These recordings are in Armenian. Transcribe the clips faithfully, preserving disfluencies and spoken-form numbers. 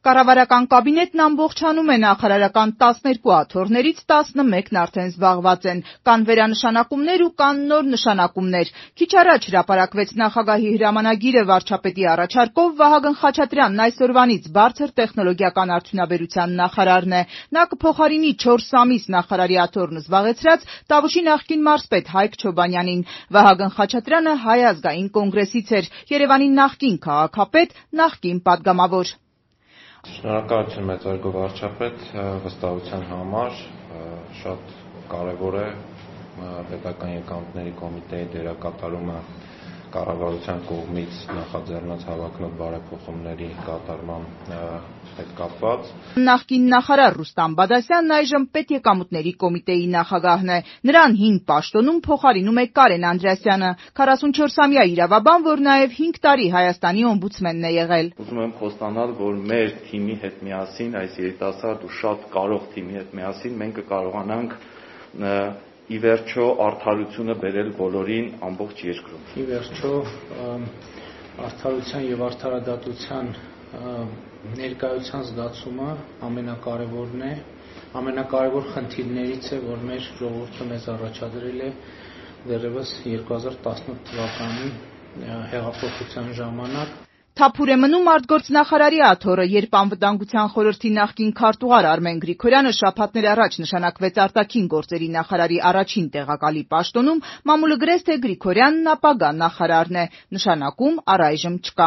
Կառավարական կաբինետն ամբողջանում է նախարարական տասներկու աթոռներից տասնմեկն արդեն զբաղված են, կան վերանշանակումներ ու կան նոր նշանակումներ։ Քիչ առաջ հրապարակվեց նախագահի հրամանագիրը, վարչապետի առաջարկով Վահագն Խաչատրյանն այսօրվանից բարձր տեխնոլոգիական արդյունաբերության նախարարն է։ Նա կփոխարինի չորս ամիս նախարարի աթոռն զբաղեցրած Տավուշի նախկին մարզպետ Հայկ Չոբանյանին։ Վահագն Խաչատրյանը Հայ ազգային կոնգրեսից էր, Երևանի նախկին քաղաքապետ, նախկին պատգամավոր։ Շնորհակալություն մեծարգո վարչապետ, վստահության համար, շատ կարևոր է պետական եկամուտների կոմիտեի դերակատարումը կառավարության կողմից նախաձեռնած հավակնոտ բարեփոխումների կատարման հետ կապված։ Նախկին նախարար Ռուստամ Բադասյանն այժմ պետեկամուտների կոմիտեի նախագահն է։ Նրան հին պաշտոնում փոխարինում է Կարեն Անդրեասյանը, քառասունչորսամյա իրավաբան, որ նաև հինգ տարի Հայաստանի օմբուդսմենն է եղել։ Ուզում եմ խոստանալ, որ մեր թիմի հետ միասին, այս երիտասարդ ու շատ կարող թիմի հետ միասին մենք կկարողանանք ի վերջո արդարությունը բերել բոլորին ամբողջ երկրում։ Ի վերջո արդարության եւ արդարադատության ներկայության զգացումը ամենակարևորն է, ամենակարևոր խնդիրներից է, որ մեր ժողովուրդը մեզ առաջադրել է դեռևս երկու հազար տասնութ թվականի հեղափոխության ժամանակ։ Թափուր է մնում արտգործնախարարի աթոռը, երբ անվտանգության խորհրդի նախկին քարտուղար Արմեն Գրիգորյանը շաբաթներ առաջ նշանակվեց արտաքին գործերի նախարարի առաջին տեղակալի պաշտոնում, մամուլը գրեց, թե Գրիգորյանն ապագա նախարարն է, նշանակում առայժմ չկա։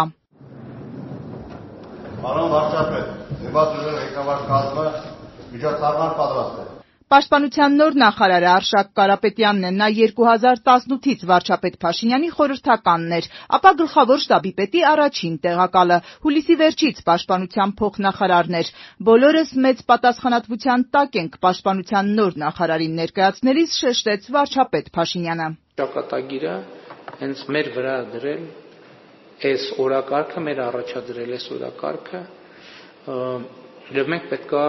Պարոն վարչապետ, զինված ուժերի ղեկավար կազմը միջոցառման պատրաստ է։ Պաշտպանության նոր նախարարը Արշակ Կարապետյանն է, նա երկու հազար տասնութից վարչապետ Փաշինյանի խորհրդականն էր, ապա գլխավոր շտաբի պետի առաջին տեղակալը, հուլիսի վերջից պաշտպանության փոխնախարարն էր։ Բոլորս մեծ պատասխանատվության տակ ենք, պաշտպանության նոր նախարարին ներկայացնելիս շեշտեց վարչապետ Փաշինյանը։ Ճակատագիրը հենց մեր վրա դրել այս օրակարգը, մեր առաջադրել այս օրակարգը, եւ մենք պետքա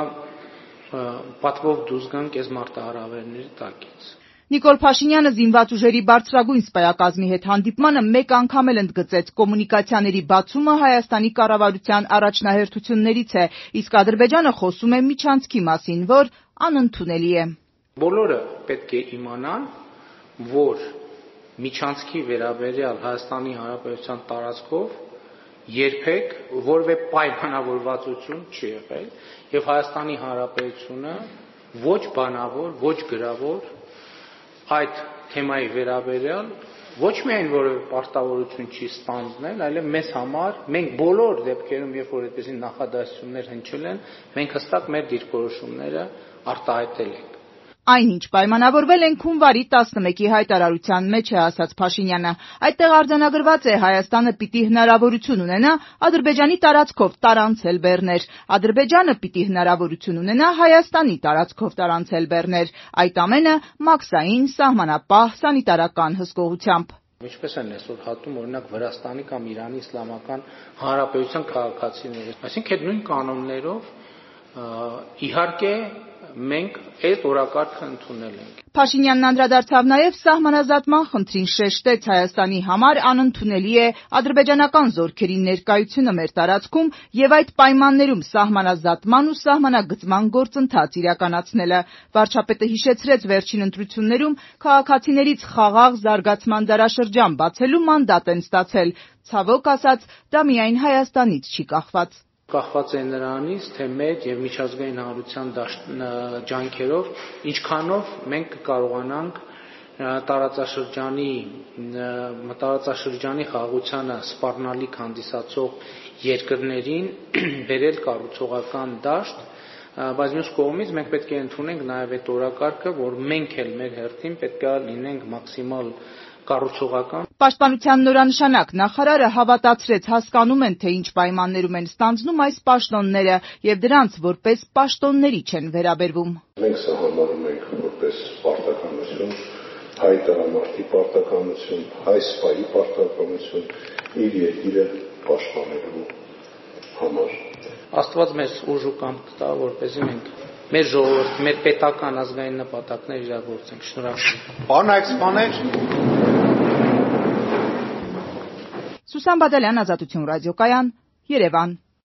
պատվով դուրս գանք այս մարտահրավերների տակից։ Նիկոլ Փաշինյանը զինված ուժերի բարձրագույն սպայակազմի հետ հանդիպմանը մեկ անգամ էլ ընդգծեց, կոմունիկացիաների բացումը Հայաստանի կառավարության առաջնահերթություններից է, իսկ Ադրբեջանը խոսում է միջանցքի մասին, որ անընդունելի է։ Բոլորը պետք է իմանան, որ միջանցքի վերաբերյալ Հայաստանի Հանրապետության տարածքով երբեք որևէ պայմանավորվածություն չի եղել եւ Հայաստանի Հանրապետությունը ոչ բանավոր, ոչ գրավոր այդ թեմայի վերաբերյալ ոչ միայն որևէ պարտավորություն չի ստանձնել, այլև մեզ համար մենք բոլոր դեպքերում, երբ որ այդպիսի նախադասություններ հնչել են, մենք հստակ մեր դիրքորոշումները արտահայտել ենք։ Այնինչ պայմանավորվել ենք հունվարի տասնմեկի հայտարարության մեջ է ասաց Փաշինյանը։ Այդտեղ արձանագրված է Հայաստանը պիտի հնարավորություն ունենա Ադրբեջանի տարածքով տարանցել բեռներ, Ադրբեջանը պիտի հնարավորություն ունենա Հայաստանի տարածքով տարանցել բեռներ, այդ ամենը մաքսային, սահմանապահ, սանիտարական հսկողությամբ։ Ինչպես են այսօր հատում օրինակ Վրաստանի կամ Իրանի Իսլամական Հանրապետության քաղաքացիները, այսինքն այդ նույն կանոններով իհարկե մենք այդ օրակարգը ընդունել ենք։ Փաշինյանն անդրադարձավ նաև սահմանազատման խնդրին, շեշտեց Հայաստանի համար անընդունելի է ադրբեջանական զորքերի ներկայությունը մեր տարածքում եւ այդ պայմաններում սահմանազատման ու սահմանագծման գործընթաց իրականացնելը։ Վարչապետը հիշեցրեց վերջին ընտրություններում քաղաքացիներից խաղաղ զարգացման դարաշրջան բացելու մանդատ են ստացել։ Ցավոք ասած, դա միայն Հայաստանից չի կախված։ Կախված է նրանից, թե մեր եւ միջազգային հանրության ջանքերով ինչքանով մենք կկարողանանք տարածաշրջանի տարածաշրջանի խաղաղությանը սպառնալիք հանդիսացող երկրներին բերել կառուցողական դաշտ, բայց մյուս կողմից մենք պետք է ընդունենք նաեւ այդ օրակարգը, որ մենք էլ մեր հերթին պետք է լինենք մաքսիմալ կառուցողական։ Պաշտպանության նորանշանակ նախարարը հավատացրեց, հասկանում են, թե ինչ պայմաններում են ստանձնում այս պաշտոնները եւ դրանց որպես պաշտոնների չեն վերաբերվում։ Մենք սա համարում ենք որպես պարտականություն, հայ տղամարդի պարտականություն, հայ սպայի պարտականություն իր երկիրը պաշտպանելու համար։ Աստված մեզ ուժ ու կամք տա, որպեսզի մենք մեր ժողովուրդ, մեր պետական ազգային նպատակներ իրագործենք։ Շնորհակալ։ Պարոն Այքսպաներ, Սուսան Բադալյան, Ազատություն ռադիոկայան, Երևան։